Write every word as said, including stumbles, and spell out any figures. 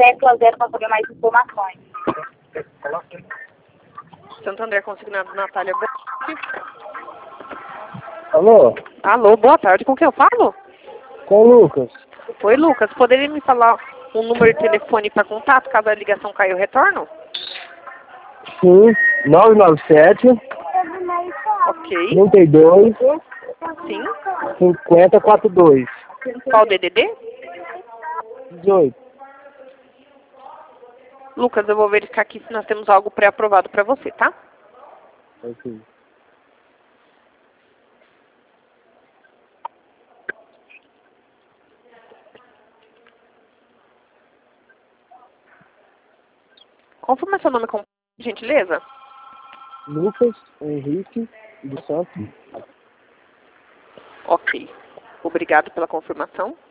tecla zero para saber mais informações. Santo André Consignado, Natália. Boa tarde. Alô? Alô, boa tarde. Com quem eu falo? Com o Lucas. Oi, Lucas. Poderia me falar um número de telefone para contato, caso a ligação caia, eu retorno? Sim, nove nove sete, Ok. trinta e dois, Sim. cinquenta, quarenta e dois. Qual o D D D? dezoito. Lucas, eu vou verificar aqui se nós temos algo pré-aprovado para você, tá? Ok. Confirma seu nome com gentileza. Lucas Henrique dos Santos. Ok. Obrigado pela confirmação.